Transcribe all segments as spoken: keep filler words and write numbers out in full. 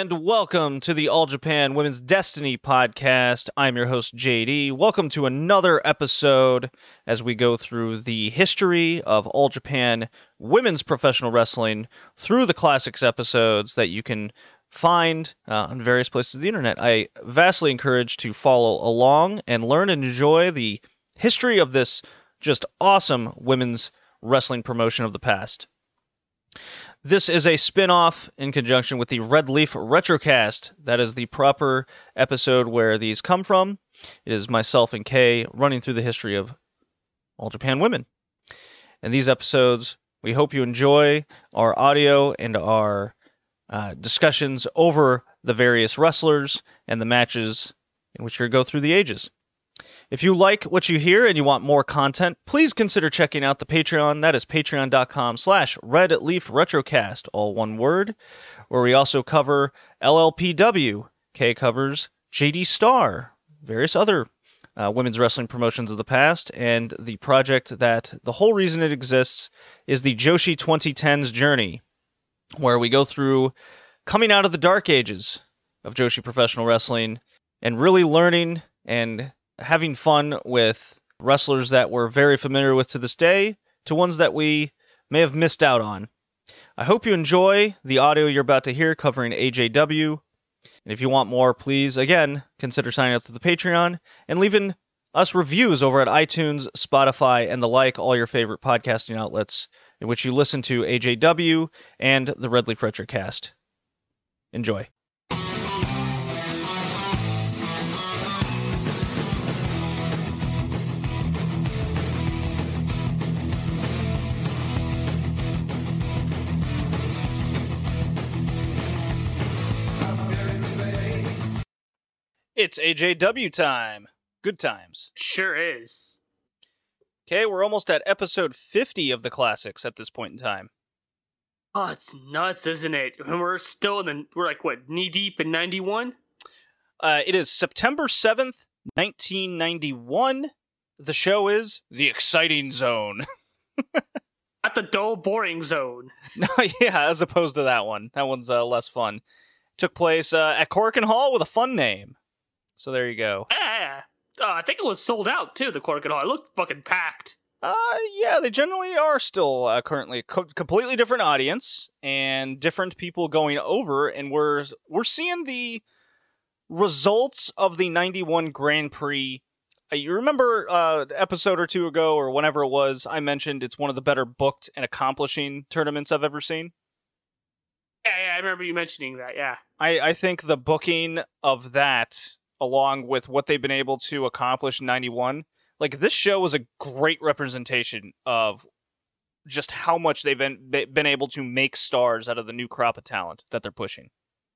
And welcome to the All Japan Women's Destiny podcast. I'm your host, J D. Welcome to another episode as we go through the history of All Japan Women's Professional Wrestling through the classics episodes that you can find uh, on various places of the internet. I vastly encourage to follow along and learn and enjoy the history of this just awesome women's wrestling promotion of the past. This is a spin-off in conjunction with the Red Leaf Retrocast. That is the proper episode where these come from. It is myself and Kay running through the history of All Japan Women. And these episodes, we hope you enjoy our audio and our uh, discussions over the various wrestlers and the matches in which we go through the ages. If you like what you hear and you want more content, please consider checking out the Patreon. That is patreon.com slash Red Leaf Retrocast, all one word, where we also cover L L P W. Kay covers J D Star, various other uh, women's wrestling promotions of the past, and the project that the whole reason it exists is the Joshi twenty tens journey, where we go through coming out of the dark ages of Joshi professional wrestling and really learning and having fun with wrestlers that we're very familiar with to this day, to ones that we may have missed out on. I hope you enjoy the audio you're about to hear covering A J W. And if you want more, please, again, consider signing up to the Patreon and leaving us reviews over at iTunes, Spotify, and the like, all your favorite podcasting outlets in which you listen to A J W and the Red Leaf Retrocast. Enjoy. It's A J W time. Good times. Sure is. Okay, we're almost at episode fifty of the classics at this point in time. Oh, it's nuts, isn't it? And we're still in the, we're like, what, knee deep in ninety-one? Uh, it is September seventh, nineteen ninety-one. The show is The Exciting Zone. At the dull, boring zone. No, yeah, as opposed to that one. That one's uh, less fun. Took place uh, at Korakuen Hall with a fun name. So there you go. Yeah, uh, I think it was sold out, too, the Korakuen Hall. It looked fucking packed. Uh, yeah, they generally are still uh, currently a co- completely different audience and different people going over, and we're we're seeing the results of the ninety-one Grand Prix. Uh, you remember uh, an episode or two ago, or whenever it was, I mentioned it's one of the better booked and accomplishing tournaments I've ever seen? Yeah, yeah, I remember you mentioning that, yeah. I, I think the booking of that, along with what they've been able to accomplish in ninety-one, like, this show was a great representation of just how much they've been been able to make stars out of the new crop of talent that they're pushing.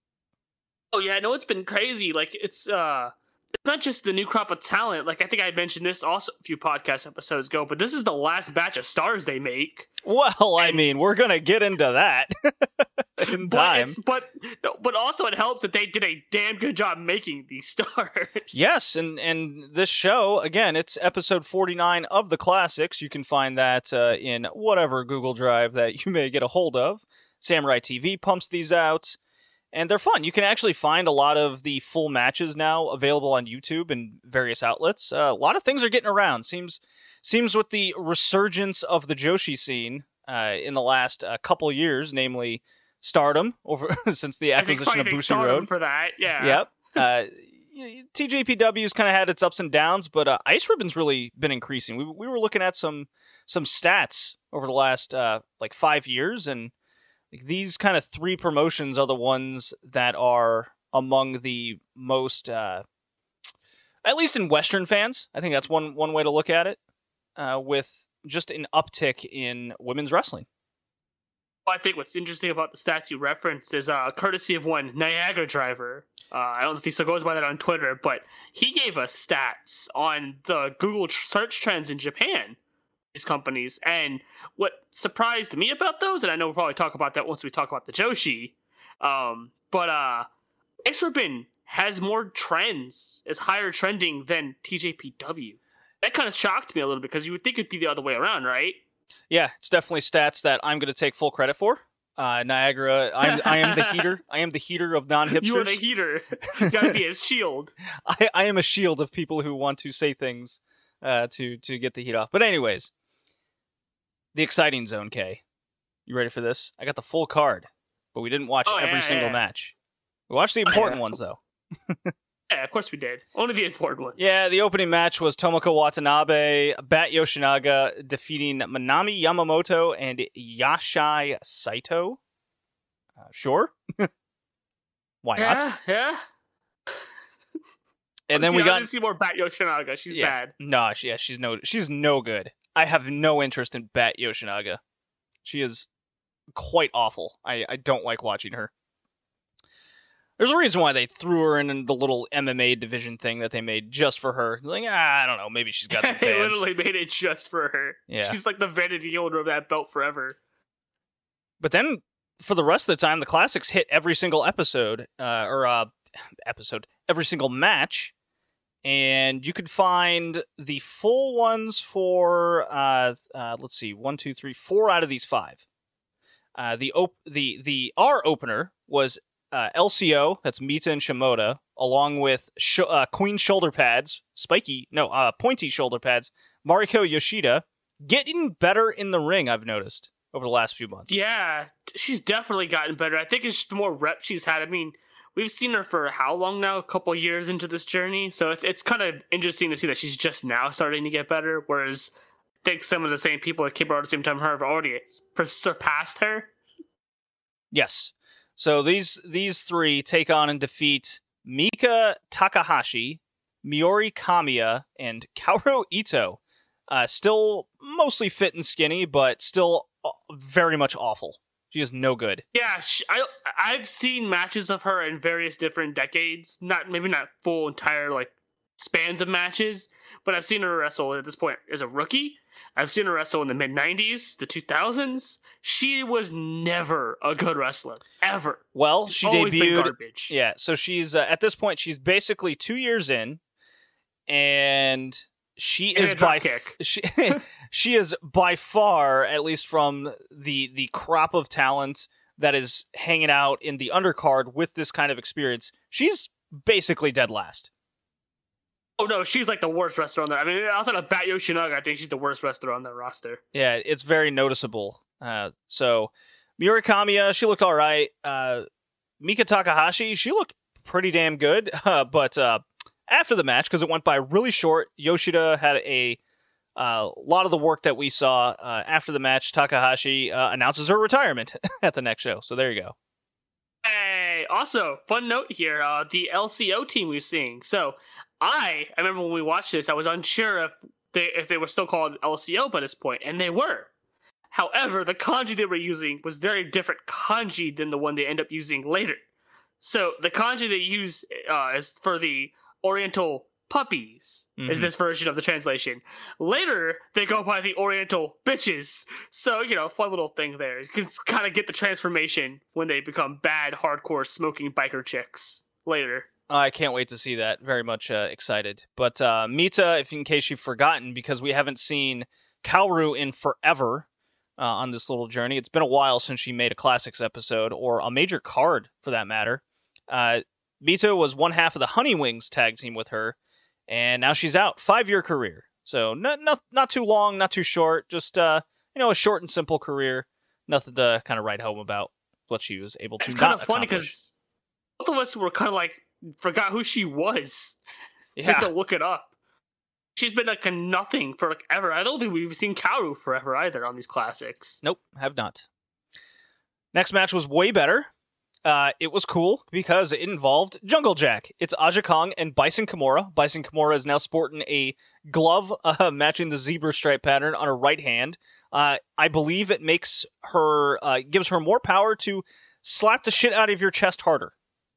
Oh, yeah, no, it's been crazy. Like, it's, uh, it's not just the new crop of talent. Like, I think I mentioned this also a few podcast episodes ago, but this is the last batch of stars they make. Well, I and, mean, we're going to get into that in but time. But but also it helps that they did a damn good job making these stars. Yes, and, and this show, again, it's episode forty-nine of the classics. You can find that uh, in whatever Google Drive that you may get a hold of. Samurai T V pumps these out, and they're fun. You can actually find a lot of the full matches now available on YouTube and various outlets. Uh, a lot of things are getting around. Seems... Seems with the resurgence of the Joshi scene uh, in the last uh, couple years, namely Stardom, over since the acquisition of Bushi Road. For that, yeah. Yep. Uh, T J P W's kind of had its ups and downs, but uh, Ice Ribbon's really been increasing. We we were looking at some some stats over the last uh, like five years, and like, these kind of three promotions are the ones that are among the most, uh, at least in Western fans. I think that's one one way to look at it. Uh, with just an uptick in women's wrestling. I think what's interesting about the stats you referenced is uh, courtesy of one Niagara Driver. Uh, I don't know if he still goes by that on Twitter, but he gave us stats on the Google tr- search trends in Japan, these companies. And what surprised me about those, and I know we'll probably talk about that once we talk about the Joshi, um, but uh, Ice Ribbon has more trends, is higher trending than T J P W. That kind of shocked me a little bit because you would think it'd be the other way around, right? Yeah, it's definitely stats that I'm going to take full credit for. Uh, Niagara, I'm, I am the heater. I am the heater of non-hipsters. You are the heater. You gotta be his shield. I, I am a shield of people who want to say things uh, to, to get the heat off. But anyways, the exciting zone, K. You ready for this? I got the full card, but we didn't watch Oh, every yeah, single yeah. match. We watched the important Oh, yeah. ones, though. Yeah, of course we did. Only the important ones. Yeah, the opening match was Tomoko Watanabe, Bat Yoshinaga defeating Manami Yamamoto and Yashai Saito. Uh, sure. Why not? Yeah, yeah. And then see, we I got didn't see more Bat Yoshinaga. She's yeah, bad. No, she, yeah, she's no she's no good. I have no interest in Bat Yoshinaga. She is quite awful. I, I don't like watching her. There's a reason why they threw her in the little M M A division thing that they made just for her. Like, ah, I don't know, maybe she's got some They fans. literally made it just for her. Yeah. She's like the vanity owner of that belt forever. But then, for the rest of the time, the classics hit every single episode, uh, or uh, episode, every single match, and you could find the full ones for, uh, uh, let's see, one, two, three, four out of these five. Uh, the op- the the our opener was uh, L C O, that's Mita and Shimoda, along with sh- uh, Queen shoulder pads, spiky, no, uh, pointy shoulder pads, Mariko Yoshida, getting better in the ring, I've noticed, over the last few months. Yeah, she's definitely gotten better. I think it's just the more reps she's had. I mean, we've seen her for how long now? A couple years into this journey. So it's it's kind of interesting to see that she's just now starting to get better, whereas I think some of the same people that came out at the same time her have already surpassed her. Yes. So these these three take on and defeat Mika Takahashi, Miori Kamiya, and Kaoru Ito. Uh, still mostly fit and skinny, but still very much awful. She is no good. Yeah, she, I I've seen matches of her in various different decades. Not maybe not full entire like spans of matches, but I've seen her wrestle at this point as a rookie. I've seen her wrestle in the mid nineties, the two thousands. She was never a good wrestler ever. Well, She's she always been debuted. garbage. Yeah, so she's uh, at this point she's basically two years in, and she And is a drop by kick. f- she she is by far, at least from the the crop of talent that is hanging out in the undercard with this kind of experience, she's basically dead last. Oh no, she's like the worst wrestler on there. I mean, outside of Bat Yoshinaga, I think she's the worst wrestler on that roster. Yeah, it's very noticeable. Uh, so, Miori Kamiya, she looked all right. Uh, Mika Takahashi, she looked pretty damn good. Uh, but uh, after the match, because it went by really short, Yoshida had a uh, lot of the work that we saw. Uh, after the match, Takahashi uh, announces her retirement at the next show. So there you go. Hey, also, fun note here, uh, the L C O team we're seeing. So, I, I remember when we watched this, I was unsure if they if they were still called L C O by this point, and they were. However, the kanji they were using was very different kanji than the one they end up using later. So, the kanji they use uh, is for the Oriental puppies, Mhm. is this version of the translation. Later, they go by the Oriental bitches. So, you know, fun little thing there. You can kind of get the transformation when they become bad, hardcore, smoking biker chicks later. I can't wait to see that. Very much uh, excited. But uh, Mita, if in case you've forgotten, because we haven't seen Kaoru in forever uh, on this little journey. It's been a while since she made a Classics episode, or a major card for that matter. Uh, Mita was one half of the Honey Wings tag team with her, and now she's out. Five-year career. So not, not, not too long, not too short. Just, uh, you know, a short and simple career. Nothing to kind of write home about what she was able to It's not kind of funny accomplish. because both of us were kind of like, forgot who she was. Yeah. Had to look it up. She's been like a nothing for like ever. I don't think we've seen Kaoru forever either on these classics. Nope, have not. Next match was way better. Uh, it was cool because it involved Jungle Jack. It's Aja Kong and Bison Kimura. Bison Kimura is now sporting a glove uh, matching the zebra stripe pattern on her right hand. Uh, I believe it makes her, uh, gives her more power to slap the shit out of your chest harder.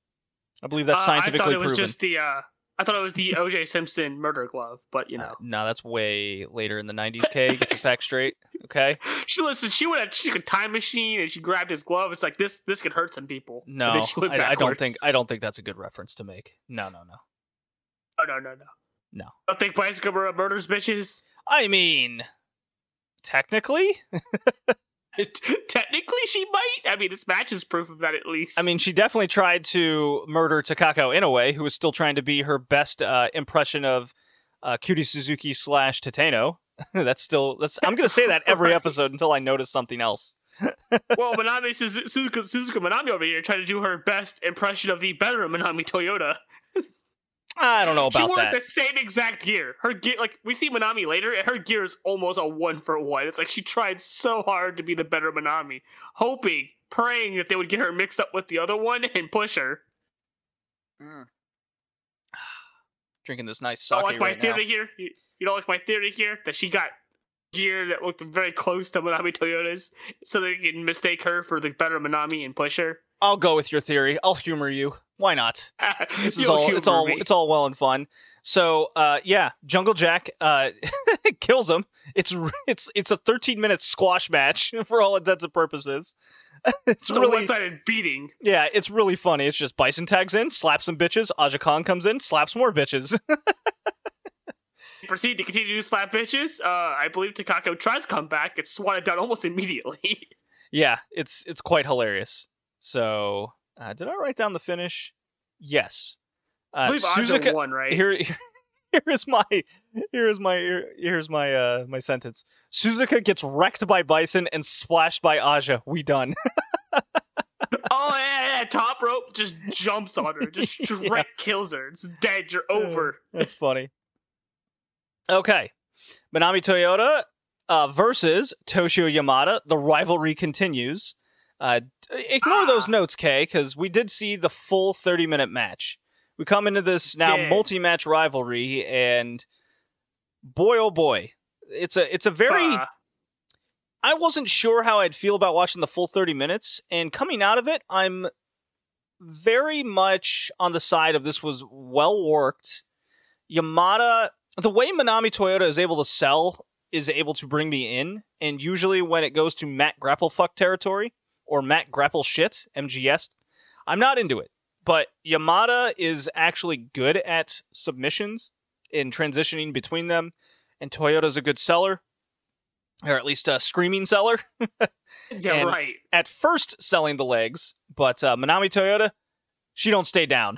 I believe that's Uh, scientifically I thought it was proven. just the. Uh, I thought it was the O J Simpson murder glove, but you know, Uh, no, that's way later in the nineties, K. Get your facts straight, okay? she listen. She went. She took a time machine and she grabbed his glove. It's like this. This could hurt some people. And No, then she went I, I don't backwards. think I don't think that's a good reference to make. No, no, no. Oh no, no, no. No. I don't think Bison Kimura murders bitches. I mean, technically, Technically, technically she might. I mean, this match is proof of that at least. I mean, she definitely tried to murder Takako Inoue, who was still trying to be her best uh, impression of uh, Cutie Suzuki slash Tateno. that's still that's. I'm going to say that every Right. episode until I notice something else. well, Manami Suzu- Suzuka, Suzuka Manami over here trying to do her best impression of the better Manami Toyota. I don't know She about wore that. the same exact gear. Her gear, like we see Manami later, and her gear is almost a one for one. It's like she tried so hard to be the better Manami, hoping, praying that they would get her mixed up with the other one and push her. Mm. Drinking this nice You sake don't like my right now. theory here? You, you don't like my theory here that she got gear that looked very close to Manami Toyota's, so they can mistake her for the better Manami and push her. I'll go with your theory. I'll humor you. Why not? This is You'll all. It's humor all. me. It's all well and fun. So, uh, yeah, Jungle Jack uh, kills him. It's it's it's a thirteen minute squash match for all intents and purposes. It's It's a really one-sided beating. yeah. It's really funny. It's just Bison tags in, slaps some bitches. Aja Khan comes in, slaps more bitches. Proceed to continue to slap bitches. Uh, I believe Takako tries to come back. It's swatted down almost immediately. Yeah, it's it's quite hilarious. So, uh, did I write down the finish? Yes. I Uh, believe Aja won, right? here, here here is my here is my here, here's my uh my sentence. Suzuka gets wrecked by Bison and splashed by Aja. We done. Oh yeah, yeah, top rope just jumps on her, just straight Yeah. kills her. It's dead. You're over. That's funny. Okay, Manami Toyota uh, versus Toshio Yamada. The rivalry continues. Uh, ignore Ah. those notes, Kay, because we did see the full thirty minute match. We come into this now Did. multi-match rivalry, and boy, oh boy, it's a it's a very. Uh, I wasn't sure how I'd feel about watching the full thirty minutes, and coming out of it, I'm very much on the side of this was well worked. Yamada, the way Manami Toyota is able to sell is able to bring me in, and usually when it goes to Matt Grapplefuck territory or Matt Grapple shit, M G S, I'm not into it. But Yamada is actually good at submissions in transitioning between them, and Toyota's a good seller. Or at least a screaming seller. yeah, and- right. At first selling the legs, but uh, Manami Toyota, she don't stay down.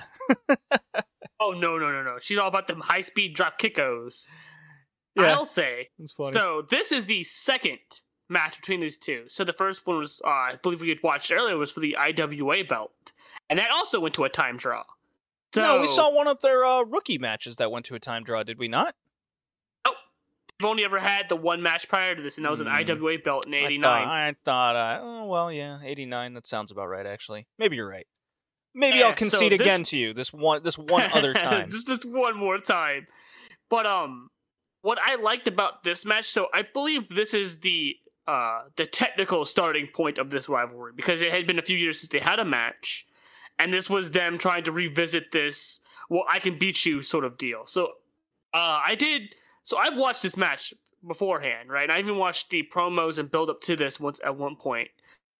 Oh no, no, no, no. She's all about them high speed drop kickos. Yeah. I'll say. It's funny. So this is the second match between these two. So the first one was, uh, I believe we had watched earlier, was for the I W A belt, and that also went to a time draw. So no, we saw one of their uh, rookie matches that went to a time draw, did we not? They've only ever had the one match prior to this, and that was an Hmm. I W A belt in I eighty-nine. thought, I thought uh, oh, well, yeah, eighty-nine, that sounds about right, actually. Maybe you're right. Maybe Yeah, I'll so concede this- again to you this one this one other time. just this one more time. But um, what I liked about this match, so I believe this is the uh the technical starting point of this rivalry, because it had been a few years since they had a match, and this was them trying to revisit this well I can beat you sort of deal. So uh I did so I've watched this match beforehand, right? And I even watched the promos and build up to this once at one point.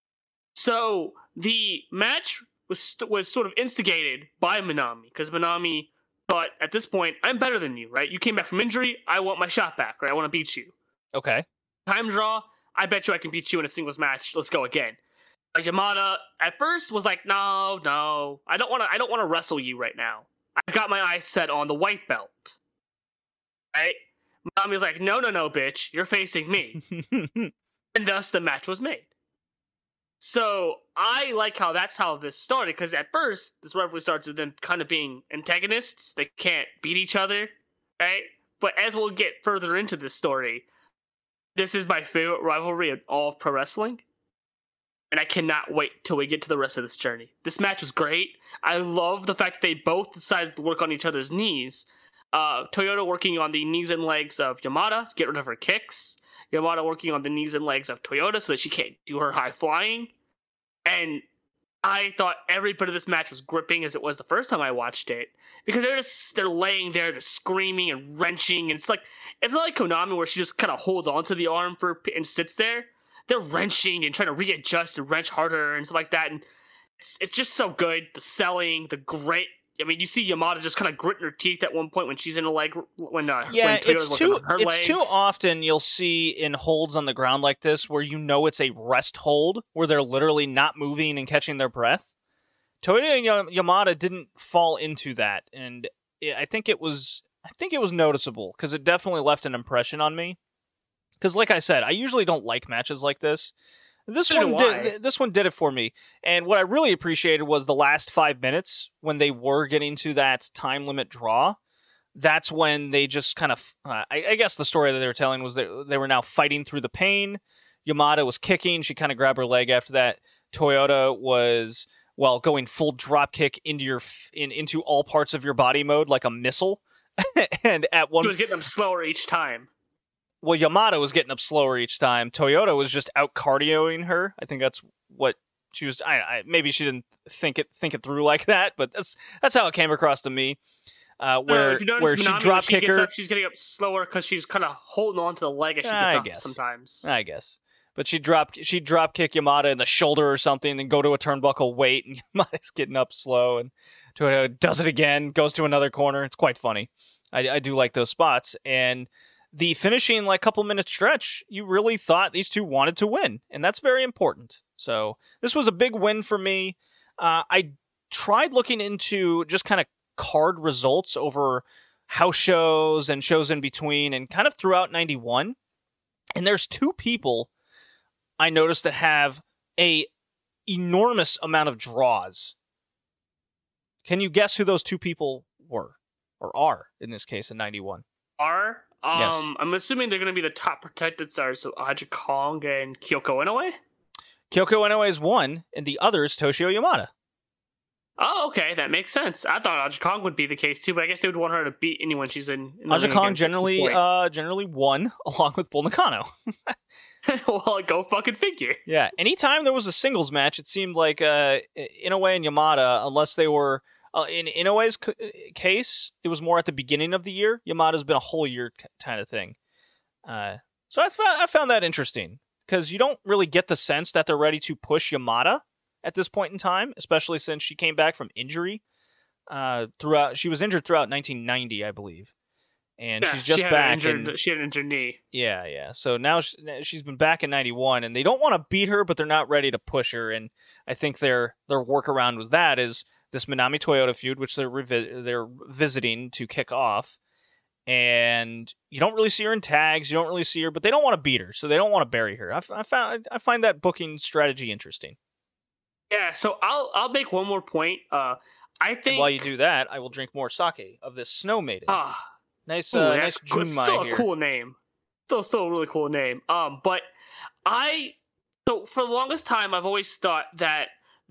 So the match was was sort of instigated by Manami, because Manami thought at this point, I'm better than you, right? You came back from injury, I want my shot back, right? I want to beat you. Okay. Time draw, I bet you I can beat you in a singles match. Let's go again. Uh, Yamada at first was like, no, no, I don't want to. I don't want to wrestle you right now. I've got my eyes set on the white belt. Right? Manami's like, no, no, no, bitch, you're facing me, and thus the match was made. So I like how that's how this started, because at first this rivalry starts with them kind of being antagonists. They can't beat each other, right? But as we'll get further into this story, this is my favorite rivalry in all of pro wrestling, and I cannot wait till we get to the rest of this journey. This match was great. I love the fact that they both decided to work on each other's knees. Uh, Toyota working on the knees and legs of Yamada to get rid of her kicks. Yamada working on the knees and legs of Toyota so that she can't do her high flying. And I thought every bit of this match was gripping as it was the first time I watched it, because they're just they're laying there just screaming and wrenching, and it's like it's not like Konami where she just kind of holds onto the arm for and sits there. They're wrenching and trying to readjust and wrench harder and stuff like that, and it's it's just so good. The selling, the great I mean, you see Yamada just kind of gritting her teeth at one point when she's in a leg. When uh, yeah, when it's Toyota's too working on her it's legs. too often you'll see in holds on the ground like this where you know it's a rest hold where they're literally not moving and catching their breath. Toyota and Yamada didn't fall into that, and I think it was I think it was noticeable because it definitely left an impression on me. Because, like I said, I usually don't like matches like this. This So one do did. I. This one did it for me, and what I really appreciated was the last five minutes when they were getting to that time limit draw. That's when they just kind of. Uh, I, I guess the story that they were telling was that they were now fighting through the pain. Yamada was kicking. She kind of grabbed her leg after that. Toyota was well going full drop kick into your in into all parts of your body mode like a missile. And at one, She was getting them slower each time. well, Yamada was getting up slower each time. Toyota was just out cardioing her. I think that's what she was. I, I maybe she didn't think it think it through like that, but that's that's how it came across to me. Uh, where Uh, if you notice, where she Minami, drop when she kick gets her. up, she's getting up slower because she's kind of holding on to the leg as she gets I up guess. sometimes. I guess, but she drop she drop kick Yamada in the shoulder or something, then go to a turnbuckle, wait, and Yamada's getting up slow, and Toyota does it again, goes to another corner. It's quite funny. I, I do like those spots, and the finishing like couple minute stretch, you really thought these two wanted to win, and that's very important. So this was a big win for me. Uh, I tried looking into just kind of card results over house shows and shows in between, and kind of throughout ninety-one. And there's two people I noticed that have a enormous amount of draws. Can you guess who those two people were, or are in this case in ninety-one? Are um, Yes. I'm assuming they're going to be the top protected stars, so Aja Kong and Kyoko Inoue. Kyoko Inoue is one, and the other is Toshio Yamada. Oh, okay, that makes sense. I thought Aja Kong would be the case too, but I guess they would want her to beat anyone she's in. in the Aja ring Kong against at this generally point. uh, generally won along with Bull Nakano. Well, go fucking figure. Yeah, anytime there was a singles match, it seemed like uh, Inoue and Yamada, unless they were uh, in Inoue's c- case, it was more at the beginning of the year. Yamada's been a whole year kind of thing. Uh, so I found I found that interesting because you don't really get the sense that they're ready to push Yamada at this point in time, especially since she came back from injury. Uh, throughout, she was injured throughout nineteen ninety, I believe, and Yeah, she's just she had back. An injured, and, she had an injured knee. yeah, yeah. So now she, she's been back in ninety-one, and they don't want to beat her, but they're not ready to push her. And I think their their workaround was that is this Minami Toyota feud, which they're revi- they're visiting to kick off. And you don't really see her in tags. You don't really see her, but they don't want to beat her, so they don't want to bury her. I, f- I found I find that booking strategy interesting. Yeah, so I'll I'll make one more point. Uh, I And think while you do that, I will drink more sake of this Snow Maiden. Ah, nice, ooh, uh, that's nice cool. It's still Junmai a here. cool name. Still, still a really cool name. Um, but I so for the longest time, I've always thought that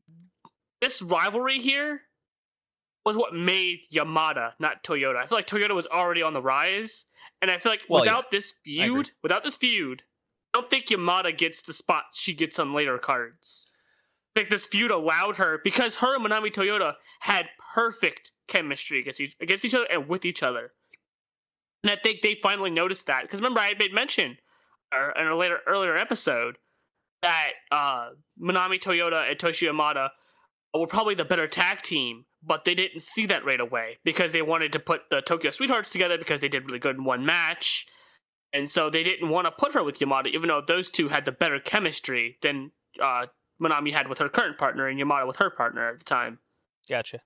this rivalry here was what made Yamada, not Toyota. I feel like Toyota was already on the rise, and I feel like Well, without yeah. this I agree. feud, without this feud, I don't think Yamada gets the spots she gets on later cards. I think this feud allowed her because her and Minami Toyota had perfect chemistry against each, against each other and with each other. And I think they finally noticed that. Because remember, I had made mention uh, in a later earlier episode that uh, Minami Toyota and Toshio Yamada were probably the better tag team, but they didn't see that right away because they wanted to put the Tokyo Sweethearts together because they did really good in one match. And so they didn't want to put her with Yamada, even though those two had the better chemistry than uh, Minami had with her current partner and Yamada with her partner at the time. Gotcha.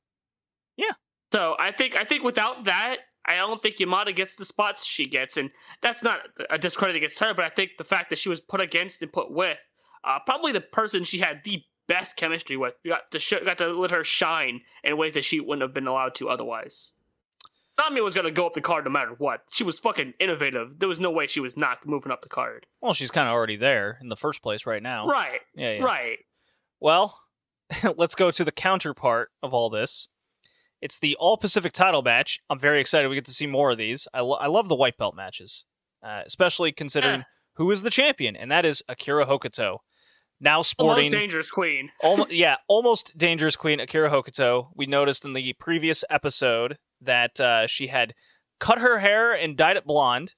So I think I think without that, I don't think Yamada gets the spots she gets, and that's not a discredit against her. But I think the fact that she was put against and put with, uh, probably the person she had the best chemistry with, got to sh- got to let her shine in ways that she wouldn't have been allowed to otherwise. Nami was gonna go up the card no matter what. She was fucking innovative. There was no way she was not moving up the card. Well, she's kind of already there in the first place right now. Right. Yeah, yeah. Right. Well, let's go to the counterpart of all this. It's the All Pacific title match. I'm very excited we get to see more of these. I, lo- I love the white belt matches, uh, especially considering Yeah. who is the champion, and that is Akira Hokuto. Now Almost sporting, dangerous queen. almost, yeah, almost dangerous queen Akira Hokuto. We noticed in the previous episode that uh, she had cut her hair and dyed it blonde,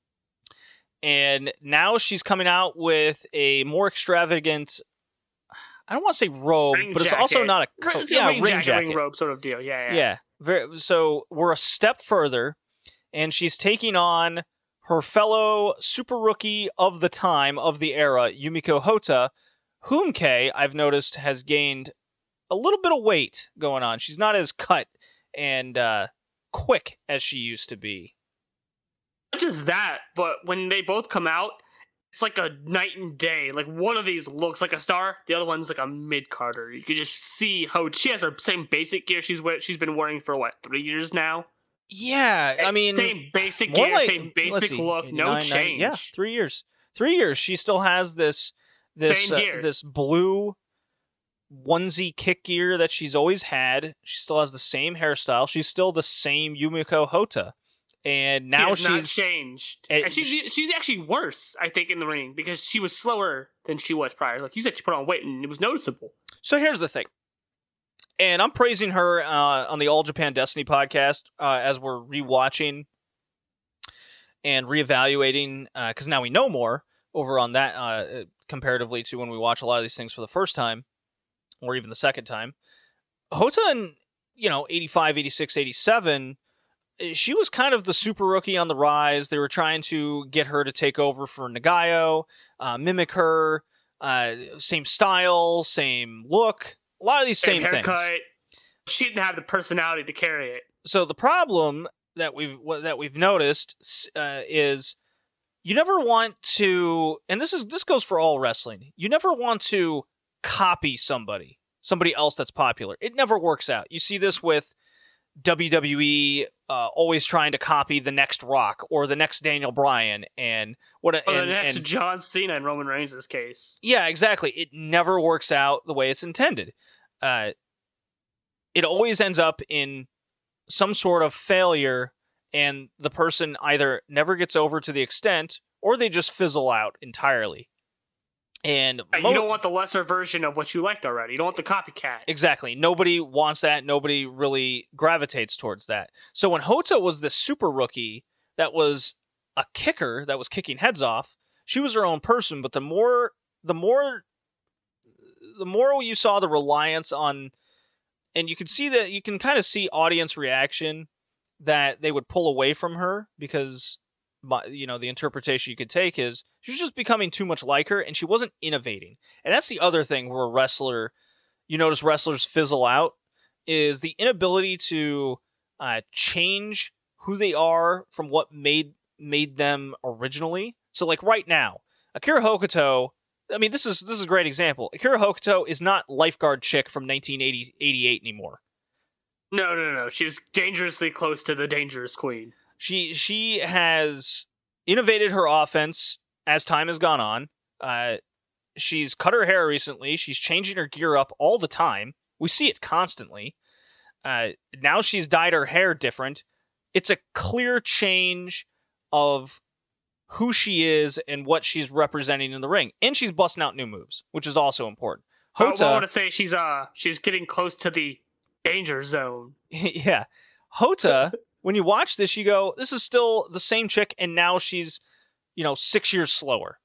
and now she's coming out with a more extravagant. I don't want to say robe, Ring but it's jacket. also not a coat. It's a yeah, ring, ring jacket, jacket. ring robe sort of deal. Yeah, yeah. Yeah, Very, so we're a step further, and she's taking on her fellow super rookie of the time, of the era, Yumiko Hotta, whom Kay, I've noticed, has gained a little bit of weight going on. She's not as cut and uh, quick as she used to be. Not just that, but when they both come out, it's like a night and day. Like, one of these looks like a star, the other one's like a mid-carder. You can just see how she has her same basic gear she's she's been wearing for, what, three years now? Yeah, I mean... Same basic gear, like, same basic see, look, no change. ninety, yeah, three years. Three years. She still has this this uh, this blue onesie kick gear that she's always had. She still has the same hairstyle. She's still the same Yumiko Hotta. And now she she's not changed. And, and she's she, she's actually worse, I think, in the ring because she was slower than she was prior. Like you said, she put on weight and it was noticeable. So here's the thing. And I'm praising her uh, on the All Japan Destiny podcast uh, as we're rewatching and reevaluating, because uh, now we know more over on that uh, comparatively to when we watch a lot of these things for the first time or even the second time. Hotta in, you know, eighty-five, eighty-six, eighty-seven, she was kind of the super rookie on the rise. They were trying to get her to take over for Nagayo, uh, mimic her, uh, same style, same look. A lot of these same, same haircut. Things. She didn't have the personality to carry it. So the problem that we've that we've noticed uh, is you never want to, and this is this goes for all wrestling. You never want to copy somebody, somebody else that's popular. It never works out. You see this with W W E uh, always trying to copy the next Rock or the next Daniel Bryan and what a, or and, the next and, John Cena in Roman Reigns' case. Yeah, exactly. It never works out the way it's intended. Uh, it always ends up in some sort of failure, and the person either never gets over to the extent or they just fizzle out entirely. And you mo- don't want the lesser version of what you liked already. You don't want the copycat. Exactly. Nobody wants that. Nobody really gravitates towards that. So when Hotta was the super rookie that was a kicker, that was kicking heads off, she was her own person. But the more, the more, the more you saw the reliance on, and you could see that, you can kind of see audience reaction that they would pull away from her because, you know, the interpretation you could take is she was just becoming too much like her and she wasn't innovating. And that's the other thing where a wrestler, you notice wrestlers fizzle out, is the inability to uh, change who they are from what made made them originally. So like right now, Akira Hokuto, I mean, this is this is a great example. Akira Hokuto is not lifeguard chick from nineteen eighty-eight anymore. No, no, no. She's dangerously close to the Dangerous Queen. She she has innovated her offense as time has gone on. Uh, she's cut her hair recently. She's changing her gear up all the time. We see it constantly. Uh, now she's dyed her hair different. It's a clear change of who she is and what she's representing in the ring. And she's busting out new moves, which is also important. Hotta, I want to say she's uh she's getting close to the danger zone. Yeah. Hotta... When you watch this, you go, this is still the same chick, and now she's, you know, six years slower.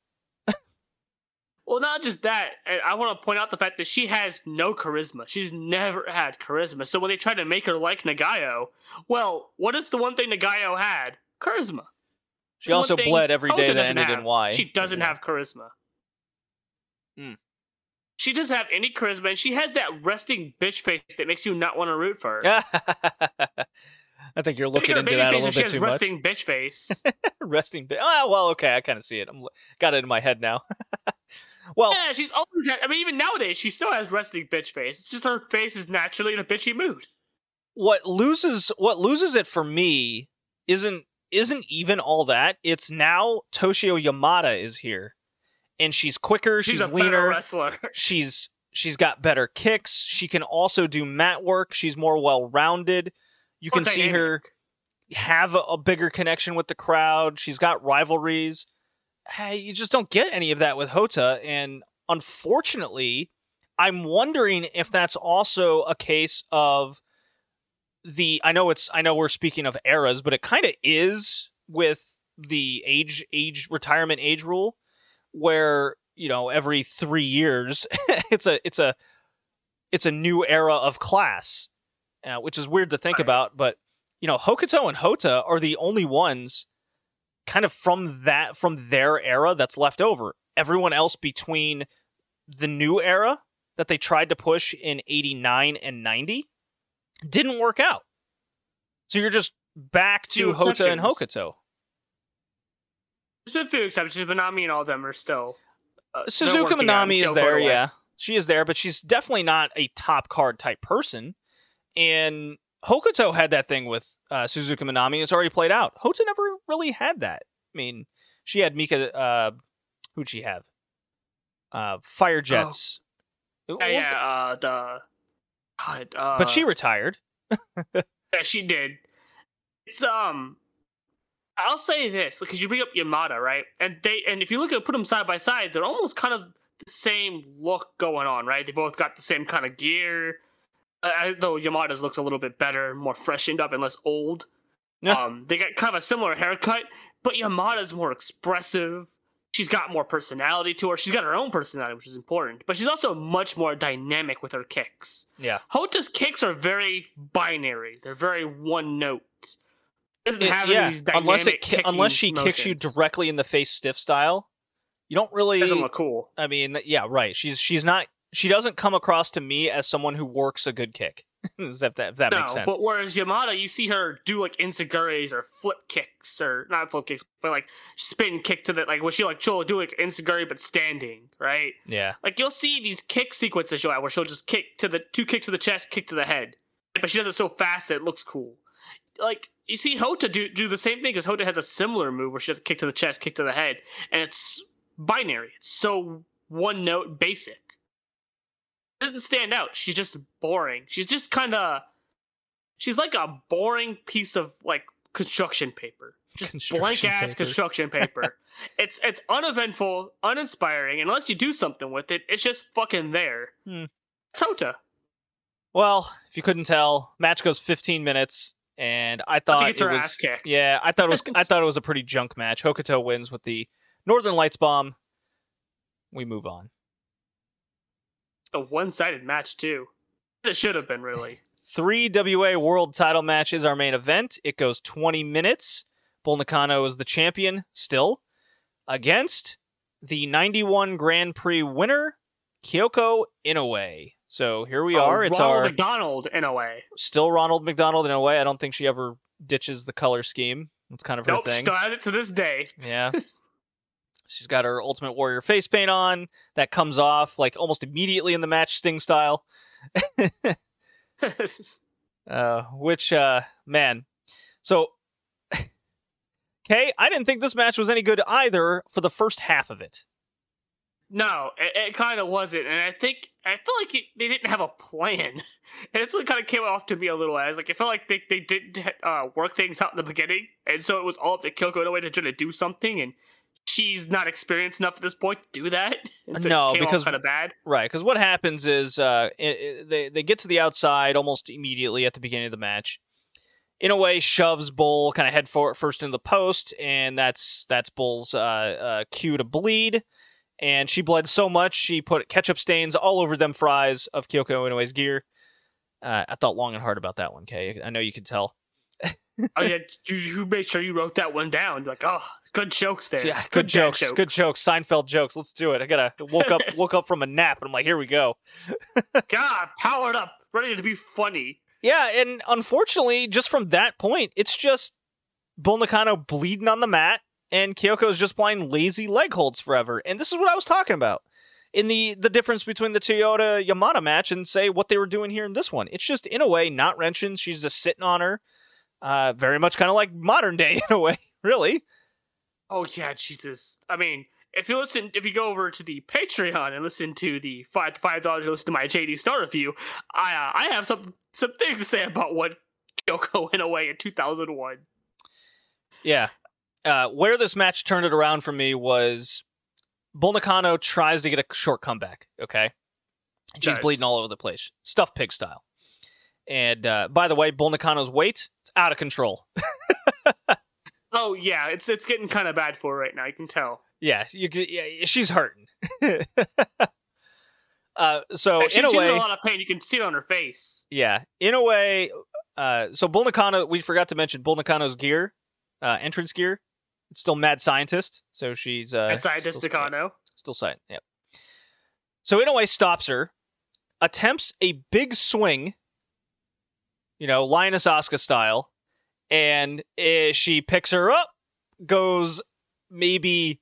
Well, not just that. I want to point out the fact that she has no charisma. She's never had charisma. So when they try to make her like Nagayo, well, what is the one thing Nagayo had? Charisma. She it's also bled every day Hotta that ended have. in Y. She doesn't yeah. have charisma. Hmm. She doesn't have any charisma, and she has that resting bitch face that makes you not want to root for her. I think you're looking into that a little bit she has too resting much. bitch face. resting bitch. Oh, well, okay, I kind of see it. I'm got it in my head now. Well, yeah, she's always had, I mean, even nowadays, she still has resting bitch face. It's just her face is naturally in a bitchy mood. What loses what loses it for me isn't isn't even all that. It's now Toshio Yamada is here, and she's quicker. She's, she's a leaner. Better wrestler. she's she's got better kicks. She can also do mat work. She's more well rounded. You can see her have a, a bigger connection with the crowd. She's got rivalries. Hey, you just don't get any of that with Hotta. And unfortunately, I'm wondering if that's also a case of the, I know it's, I know we're speaking of eras, but it kind of is with the age, age, retirement age rule where, you know, every three years, it's a, it's a, it's a new era of class. uh, which is weird to think right. about. But you know, Hokuto and Hota are the only ones kind of from that from their era that's left over. Everyone else between the new era that they tried to push in eighty-nine and ninety didn't work out. So you're just back to Hota and Hokuto. There's been a few exceptions, but Minami and all of them are still. Uh, Suzuka Minami is there, yeah. She is there, but she's definitely not a top card type person. And Hokuto had that thing with uh, Suzuka Minami. It's already played out. Hota never really had that. I mean, she had Mika. Uh, who'd she have? Uh, Fire Jets. Oh. Yeah, yeah uh, the. God, uh, but she retired. Yeah, she did. It's um. I'll say this because you bring up Yamada, right? And they and if you look at put them side by side, they're almost kind of the same look going on, right? They both got the same kind of gear, uh, though Yamada's looks a little bit better, more freshened up, and less old. Yeah. Um, they got kind of a similar haircut, but Yamada's more expressive. She's got more personality to her. She's got her own personality, which is important. But she's also much more dynamic with her kicks. Yeah. Hota's kicks are very binary. They're very one note. Doesn't it, have yeah. these unless it ki- unless she motions. kicks you directly in the face stiff style, you don't really doesn't look cool. I mean, yeah, right. She's she's not she doesn't come across to me as someone who works a good kick. if that if that no, makes sense. But whereas Yamada, you see her do like insiguris or flip kicks or not flip kicks, but like spin kick to the like where she like she'll do like insiguri but standing, right? Yeah. Like you'll see these kick sequences she'll have where she'll just kick to the two kicks to the chest, kick to the head, but she does it so fast that it looks cool. Like you see Hota do do the same thing because Hota has a similar move where she does a kick to the chest, kick to the head, and it's binary. It's so one note basic. It doesn't stand out. She's just boring. She's just kind of. She's like a boring piece of like construction paper, just blank ass construction paper. It's it's uneventful, uninspiring, and unless you do something with it, it's just fucking there. Hmm. It's Hota. Well, if you couldn't tell, match goes fifteen minutes. And I thought it was, yeah, I thought it was, I thought it was a pretty junk match. Hokuto wins with the Northern Lights bomb. We move on. A one-sided match too. It should have been really. Three W A World Title match is our main event. It goes twenty minutes. Bull Nakano is the champion still against the ninety-one Grand Prix winner Kyoko Inoue. So here we are. Oh, it's Ronald our McDonald Inoue. Still Ronald McDonald Inoue. I don't think she ever ditches the color scheme. That's kind of her nope, thing. Still has it to this day. Yeah. She's got her Ultimate Warrior face paint on. That comes off like almost immediately in the match, Sting style. uh, which, uh, man. So, Kay, I didn't think this match was any good either for the first half of it. No, it, it kind of wasn't, and I think I feel like it, they didn't have a plan, and it's what kind of came off to me a little as like I felt like they they didn't uh, work things out in the beginning, and so it was all up to Kyoko Inoue to try to do something, and she's not experienced enough at this point to do that. And so no, it came because kind of bad, right? Because what happens is uh, it, it, they they get to the outside almost immediately at the beginning of the match. Inoue shoves Bull kind of head for, first into the post, and that's that's Bull's uh, uh, cue to bleed. And she bled so much, she put ketchup stains all over them fries of Kyoko Inoue's gear. Uh, I thought long and hard about that one, Kay. I know you could tell. Oh yeah, you, you made sure you wrote that one down. You're like, oh, good jokes there. Yeah, good, good jokes, jokes, good jokes. Seinfeld jokes. Let's do it. I gotta woke up, woke up from a nap, and I'm like, here we go. God, powered up, ready to be funny. Yeah, and unfortunately, just from that point, it's just Bull Nakano bleeding on the mat. And Kyoko's just playing lazy leg holds forever. And this is what I was talking about in the, the difference between the Toyota Yamada match and, say, what they were doing here in this one. It's just, in a way, not wrenching. She's just sitting on her. Uh, very much kind of like modern day, in a way, really. Oh, yeah, Jesus. I mean, if you listen, if you go over to the Patreon and listen to the five five dollars to listen to my J D Star review, I uh, I have some, some things to say about what Kyoko Inoue in two thousand one. Yeah. Uh, where this match turned it around for me was Bull Nakano tries to get a short comeback, okay? She's nice. bleeding all over the place. Stuffed pig style. And uh, by the way, Bull Nakano's weight, it's out of control. Oh, yeah, it's it's getting kind of bad for her right now, you can tell. Yeah, you, yeah she's hurting. Uh, so Yeah, she, in a she's way, in a lot of pain. You can see it on her face. yeah, in a way, uh, so Bull Nakano, we forgot to mention Bull Nakano's gear, uh, entrance gear. It's still Mad Scientist, so she's uh, And Scientist still, Nakano. still science. Yep. So in a way, stops her, attempts a big swing, you know, Lioness Asuka style, and uh, she picks her up, goes maybe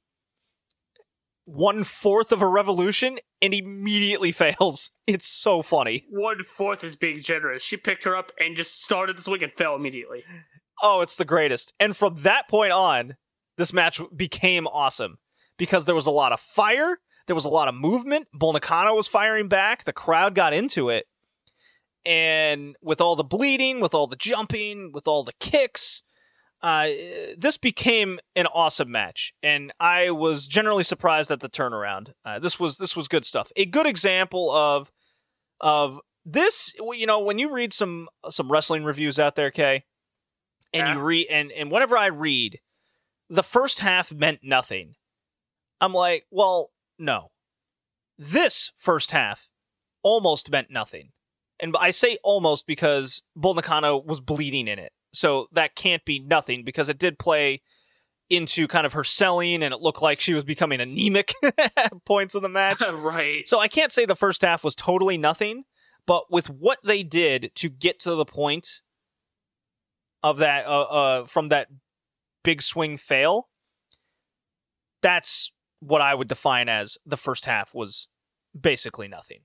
one fourth of a revolution, and immediately fails. It's so funny. One fourth is being generous. She picked her up and just started the swing and fell immediately. Oh, it's the greatest. And from that point on, this match became awesome because there was a lot of fire, there was a lot of movement. Bull Nakano was firing back. The crowd got into it. And with all the bleeding, with all the jumping, with all the kicks, uh, this became an awesome match. And I was generally surprised at the turnaround. Uh, this was this was good stuff. A good example of of this. You know, when you read some some wrestling reviews out there, Kay, and Yeah. you read and and whenever I read, the first half meant nothing. I'm like, well, no. This first half almost meant nothing. And I say almost because Bull Nakano was bleeding in it. So that can't be nothing because it did play into kind of her selling and it looked like she was becoming anemic at points of the match. Right. So I can't say the first half was totally nothing, but with what they did to get to the point of that, uh, uh, from that big swing fail, that's what I would define as the first half was basically nothing.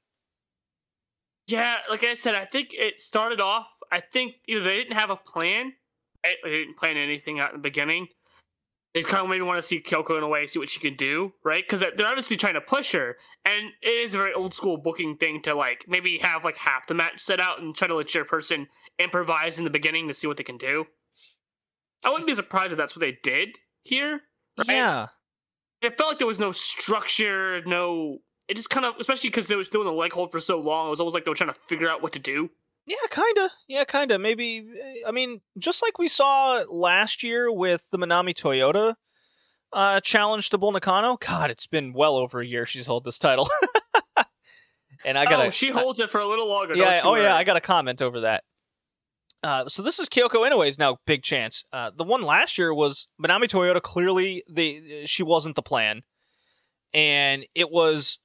Yeah, like I said, I think it started off, I think either they didn't have a plan, they didn't plan anything out in the beginning. They kind of maybe want to see Kyoko in a way, see what she can do, right? Because they're obviously trying to push her, and it is a very old school booking thing to like maybe have like half the match set out and try to let your person improvise in the beginning to see what they can do. I wouldn't be surprised if that's what they did here. Right? Yeah. It felt like there was no structure, no... It just kind of, especially because they was doing the leg hold for so long, it was almost like they were trying to figure out what to do. Yeah, kind of. Yeah, kind of. Maybe, I mean, just like we saw last year with the Manami Toyota uh, challenge to Bull Nakano. God, it's been well over a year she's held this title. And I gotta... Oh, she holds it for a little longer. Yeah, don't you oh worry. yeah, I got a comment over that. Uh, so this is Kyoko Inoue's now big chance. Uh, the one last year was Manami Toyota. Clearly, the she wasn't the plan, and it was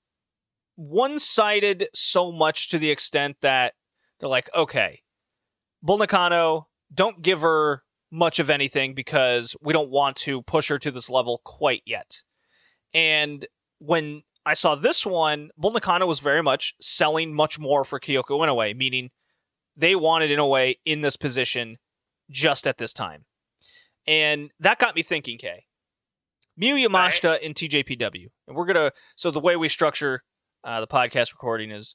one-sided so much to the extent that they're like, okay, Bull Nakano, don't give her much of anything because we don't want to push her to this level quite yet. And when I saw this one, Bull Nakano was very much selling much more for Kyoko Inoue, meaning they wanted Inoue in this position just at this time. And that got me thinking, Kay. Miyu Yamashita Right. in T J P W. And we're going to... So the way we structure uh, the podcast recording is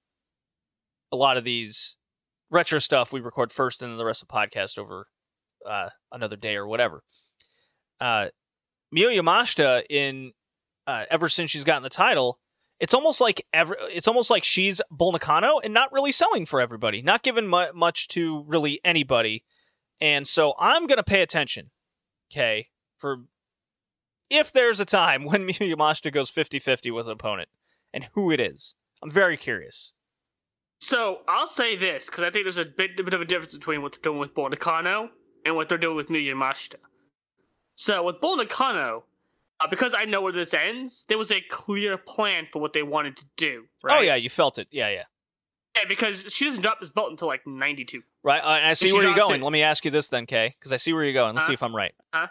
a lot of these retro stuff we record first and then the rest of the podcast over uh, another day or whatever. Uh, Miyu Yamashita, in uh, ever since she's gotten the title, it's almost like ever, it's almost like she's Bull Nakano and not really selling for everybody, not giving mu- much to really anybody. And so I'm going to pay attention, okay, for if there's a time when Miyu Yamashita goes fifty-fifty with an opponent and who it is. I'm very curious. So I'll say this because I think there's a bit, a bit of a difference between what they're doing with Bull Nakano and what they're doing with Miyu Yamashita. So with Bull Nakano, uh, because I know where this ends, there was a clear plan for what they wanted to do. Right? Oh, yeah, you felt it. Yeah, yeah. Yeah, because she doesn't drop this belt until like ninety-two. Right, uh, and I see she where you're drops going. it. Let me ask you this then, Kay, because I see where you're going. Let's Huh? see if I'm right. Huh?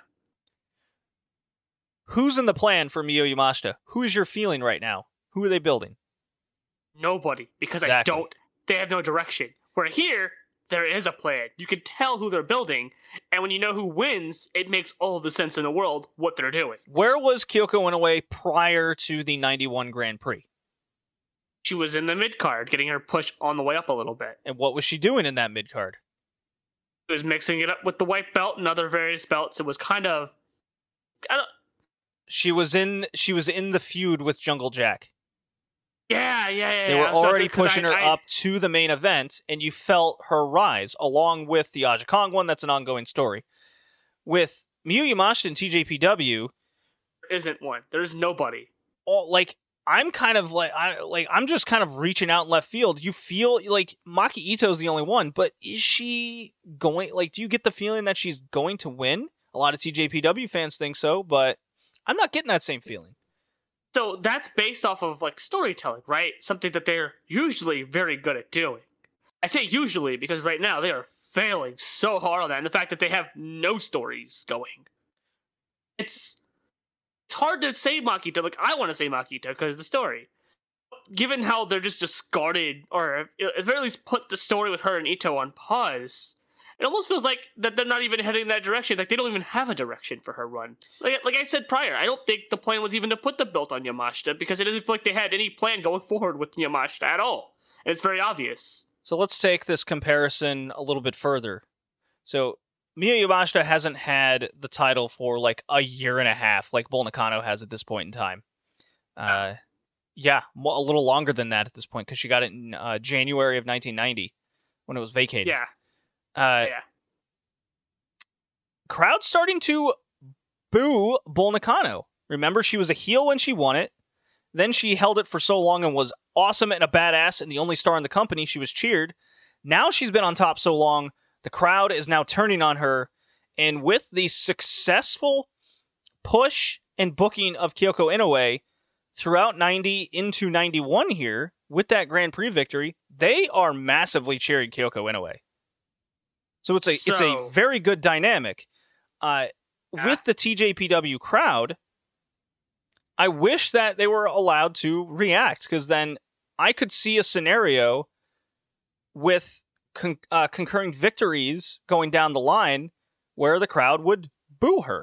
Who's in the plan for Miyu Yamashita? Who is your feeling right now? Who are they building? Nobody, because Exactly. I don't. They have no direction. Where here, there is a plan. You can tell who they're building, and when you know who wins, it makes all the sense in the world what they're doing. Where was Kyoko Inoue prior to the ninety-one Grand Prix? She was in the mid card, getting her push on the way up a little bit. And what was she doing in that mid card? She was mixing it up with the white belt and other various belts. It was kind of, I don't. She was in she was in the feud with Jungle Jack. Yeah, yeah, yeah. They yeah. were So already it's- 'cause pushing I- her I- up to the main event, and you felt her rise, along with the Aja Kong one. That's an ongoing story. With Miyu Yamashita and T J P W, There isn't one. There's nobody. all, like I'm kind of like I like I'm just kind of reaching out in left field. You feel like Maki Ito's the only one, but is she going? Like, do you get the feeling that she's going to win? A lot of T J P W fans think so, but I'm not getting that same feeling. So that's based off of like storytelling, right? Something that they're usually very good at doing. I say usually because right now they are failing so hard on that, and the fact that they have no stories going. It's it's hard to say Makito. Like, I want to say Makito because of the story. Given how they're just discarded, or at the very least put the story with her and Ito on pause, it almost feels like that they're not even heading in that direction. Like, they don't even have a direction for her run. Like, like I said prior, I don't think the plan was even to put the belt on Yamashita, because it doesn't feel like they had any plan going forward with Yamashita at all. And it's very obvious. So let's take this comparison a little bit further. So Miyu Yamashita hasn't had the title for like a year and a half, like Bull Nakano has at this point in time. Uh, yeah, a little longer than that at this point, because she got it in uh, January of nineteen ninety when it was vacated. Yeah. Uh, yeah. Crowd starting to boo Bull Nakano. Remember, she was a heel when she won it. Then she held it for so long and was awesome and a badass and the only star in the company. She was cheered. Now she's been on top so long, the crowd is now turning on her. And with the successful push and booking of Kyoko Inoue throughout ninety into ninety-one here, with that Grand Prix victory, they are massively cheering Kyoko Inoue. So it's a so, it's a very good dynamic. Uh, yeah. With the T J P W crowd, I wish that they were allowed to react, because then I could see a scenario with con- uh, concurring victories going down the line where the crowd would boo her.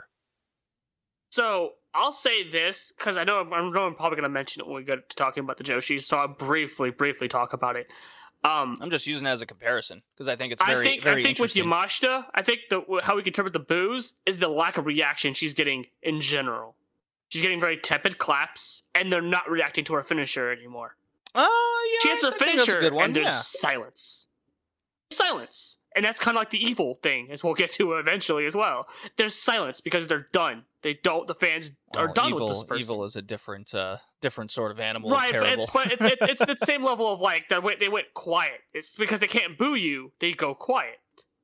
So I'll say this, because I know I'm, I know I'm probably going to mention it when we get to talking about the Joshi, so I'll briefly, briefly talk about it. Um, I'm just using it as a comparison because I think it's very, I think, very I think with interesting. Yamashita, I think the, how we can interpret the boos is the lack of reaction she's getting in general. She's getting very tepid claps, and they're not reacting to her finisher anymore. Oh, yeah. She hits a finisher, a good one. and there's yeah. silence. Silence. And that's kind of like the evil thing, as we'll get to eventually as well. There's silence because they're done. They don't, the fans are well, done evil, with this person. Evil is a different uh, different sort of animal. Right, terrible. but, it's, but it's, it's, it's the same level of like, they went, they went quiet. It's because they can't boo you, they go quiet.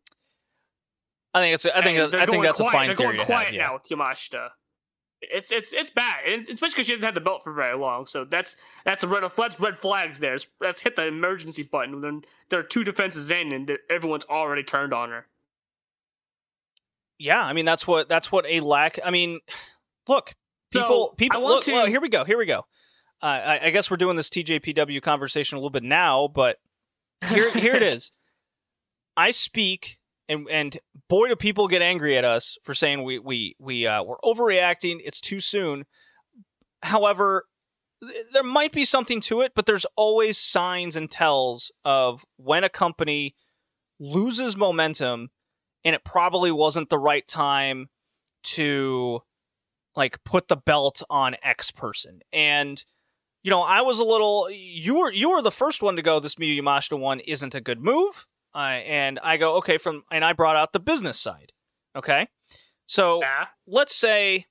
I think it's. I think. And I think that's quiet. a fine they're theory going to quiet have, yeah. now with Yamashita. It's it's it's bad, and especially because she hasn't had the belt for very long. So that's that's a red that's red flags there. Let's hit the emergency button. Then there are two defenses in, and everyone's already turned on her. Yeah, I mean that's what that's what a lack. I mean, look, people so, people. Look, to... well, here we go. Here we go. Uh, I, I guess we're doing this T J P W conversation a little bit now, but here here it is. I speak. And and boy, do people get angry at us for saying we we we uh, we're overreacting. It's too soon. However, th- there might be something to it, but there's always signs and tells of when a company loses momentum, and it probably wasn't the right time to like put the belt on X person. And you know, I was a little. You were you were the first one to go. This Miyu Yamashita one isn't a good move. Uh, and I go, okay, from, and I brought out the business side. Okay. So yeah. Let's say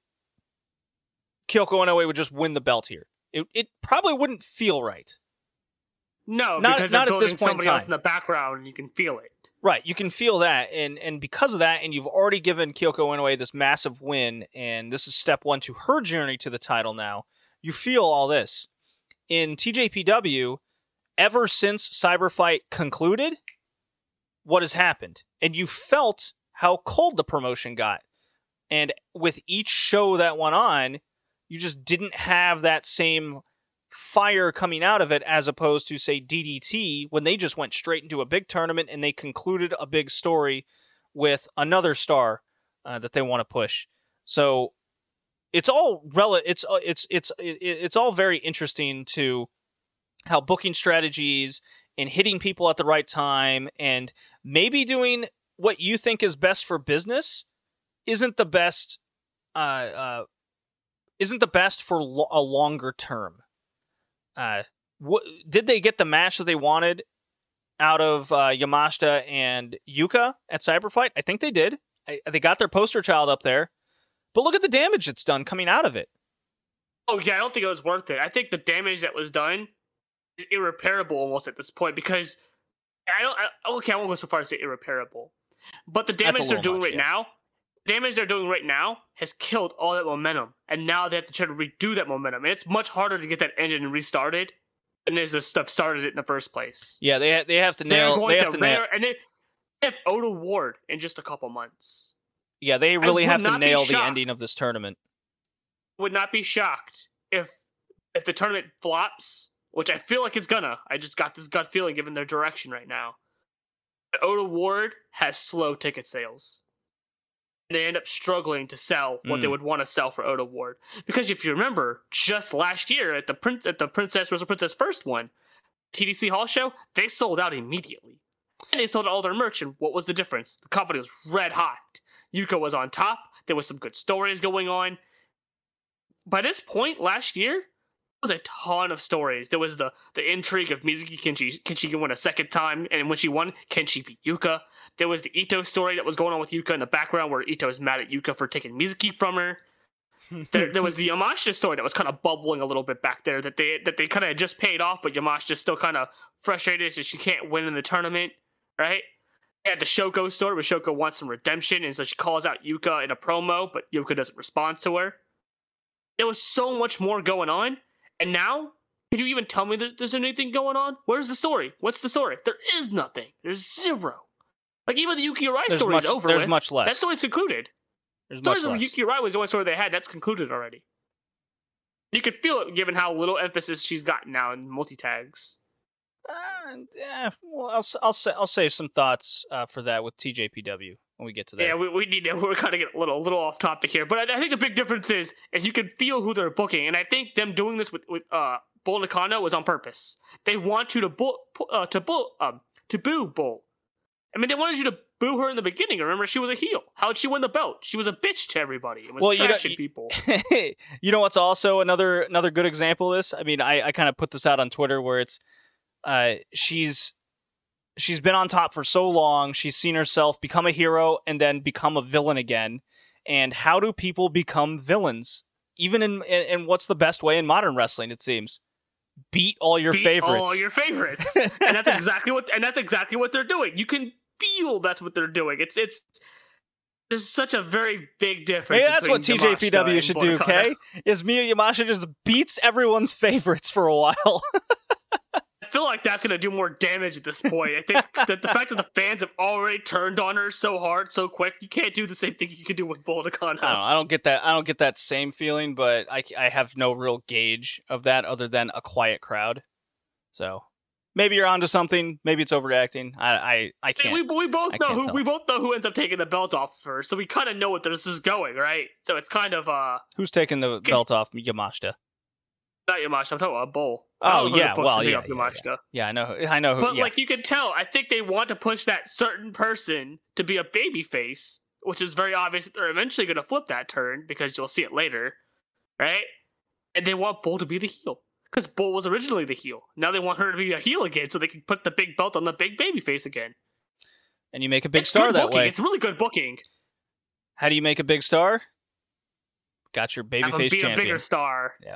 Kyoko Inoue would just win the belt here. It it probably wouldn't feel right. No, not, because not they're at building this point somebody in else in the background and you can feel it. Right. You can feel that. And, and because of that, and you've already given Kyoko Inoue this massive win, and this is step one to her journey to the title now, you feel all this. In T J P W, ever since Cyberfight concluded, what has happened, and you felt how cold the promotion got, and with each show that went on, you just didn't have that same fire coming out of it, as opposed to, say, D D T, when they just went straight into a big tournament and they concluded a big story with another star uh, that they want to push. So it's all rel- it's it's it's it's all very interesting to how booking strategies and hitting people at the right time and maybe doing what you think is best for business isn't the best uh, uh, isn't the best for lo- a longer term. Uh, wh- did they get the match that they wanted out of uh, Yamashita and Yuka at Cyberfight? I think they did. I, they got their poster child up there. But look at the damage it's done coming out of it. Oh yeah, I don't think it was worth it. I think the damage that was done is irreparable almost at this point because I don't. I, okay, I won't go so far as to say irreparable, but the damage they're doing much, right yeah. now, the damage they're doing right now has killed all that momentum, and now they have to try to redo that momentum, and it's much harder to get that engine restarted than is the stuff started it in the first place. Yeah, they ha- they have to nail. They have to, to nail, and they have Oda Ward in just a couple months. Yeah, they really have to nail the ending of this tournament. Would not be shocked if if the tournament flops, which I feel like it's gonna. I just got this gut feeling given their direction right now. But Oda Ward has slow ticket sales. They end up struggling to sell what mm. they would want to sell for Oda Ward. Because if you remember, just last year at the prin- at the Princess Rosa Princess First one, T D C Hall show, they sold out immediately. And they sold all their merch, and what was the difference? The company was red hot. Yuka was on top. There was some good stories going on. By this point, last year, there was a ton of stories. There was the, the intrigue of Mizuki, can she, can she win a second time? And when she won, can she beat Yuka? There was the Ito story that was going on with Yuka in the background where Ito is mad at Yuka for taking Mizuki from her. there, there was the Yamashita story that was kind of bubbling a little bit back there that they that they kind of just paid off, but Yamashita's still kind of frustrated that she can't win in the tournament, right? They had the Shoko story where Shoko wants some redemption, and so she calls out Yuka in a promo, but Yuka doesn't respond to her. There was so much more going on, and now, could you even tell me that there's anything going on? Where's the story? What's the story? There is nothing. There's zero. Like, even the Yuki Arai story is over There's with. much less. That story's concluded. There's Stories much of less. Yuki Arai was the only story they had. That's concluded already. You could feel it given how little emphasis she's gotten now in multi-tags. Uh, yeah, well, I'll I'll say I'll save some thoughts uh, for that with T J P W when we get to that. Yeah, we, we need to. We're kind of getting a little a little off topic here, but I, I think the big difference is is you can feel who they're booking, and I think them doing this with with uh, Bull Nakano was on purpose. They want you to bull uh, to bull um to boo Bull. I mean, they wanted you to boo her in the beginning. Remember, she was a heel. How did she win the belt? She was a bitch to everybody. It was well, trashing you know, people. You know what's also another another good example of this? I mean, I, I kind of put this out on Twitter where it's uh she's she's been on top for so long. She's seen herself become a hero and then become a villain again. And how do people become villains? Even in in, in what's the best way in modern wrestling? It seems beat all your beat favorites. All your favorites, and that's exactly what and that's exactly what they're doing. You can feel that's what they're doing. It's it's there's such a very big difference. Maybe that's what T J P W should do, okay? Is Miyu Yamashita just beats everyone's favorites for a while. I feel like that's going to do more damage at this point. I think that the fact that the fans have already turned on her so hard, so quick, you can't do the same thing you could do with Bull Nakano. I don't, I don't get that. I don't get that same feeling, but I, I have no real gauge of that other than a quiet crowd. So maybe you're onto something. Maybe it's overreacting. I I, I can't. We, we both I know who tell. we both know who ends up taking the belt off first, so we kind of know what this is going, right? So it's kind of uh. Who's taking the can, belt off Yamashita? Not Yamashita. I'm talking about Bull. Oh yeah, well yeah, yeah, yeah, yeah. I know. I know. Who, but yeah. like you can tell, I think they want to push that certain person to be a baby face, which is very obvious that they're eventually going to flip that turn because you'll see it later, right? And they want Bull to be the heel because Bull was originally the heel. Now they want her to be a heel again, so they can put the big belt on the big baby face again. And you make a big it's star that booking. way. It's really good booking. How do you make a big star? Got your baby Have face be champion. a bigger star. Yep.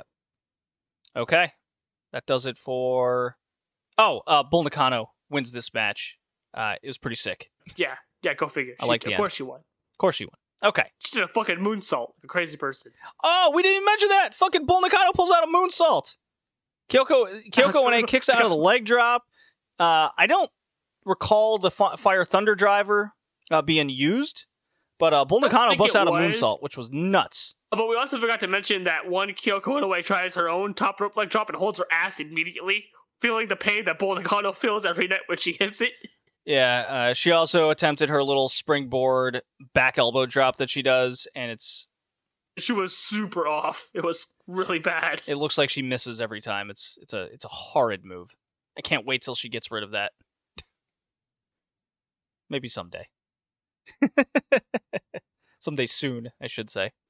Okay. That does it for... Oh, uh, Bull Nakano wins this match. Uh, it was pretty sick. Yeah. Yeah, go figure. I she, like the Of end. course she won. Of course she won. Okay. She did a fucking moonsault. A crazy person. Oh, we didn't even mention that! Fucking Bull Nakano pulls out a moonsault! Kyoko, Kyoko when it kicks out of the leg drop. Uh, I don't recall the fi- Fire Thunder Driver uh, being used, but uh, Bull Nakano busts out a moonsault, which was nuts. But we also forgot to mention that one Kyoko Inoue tries her own top rope leg drop and holds her ass immediately, feeling the pain that Bull Nakano feels every night when she hits it. Yeah, uh, she also attempted her little springboard back elbow drop that she does, and it's... She was super off. It was really bad. It looks like she misses every time. It's it's a it's a horrid move. I can't wait till she gets rid of that. Maybe someday. Someday soon, I should say.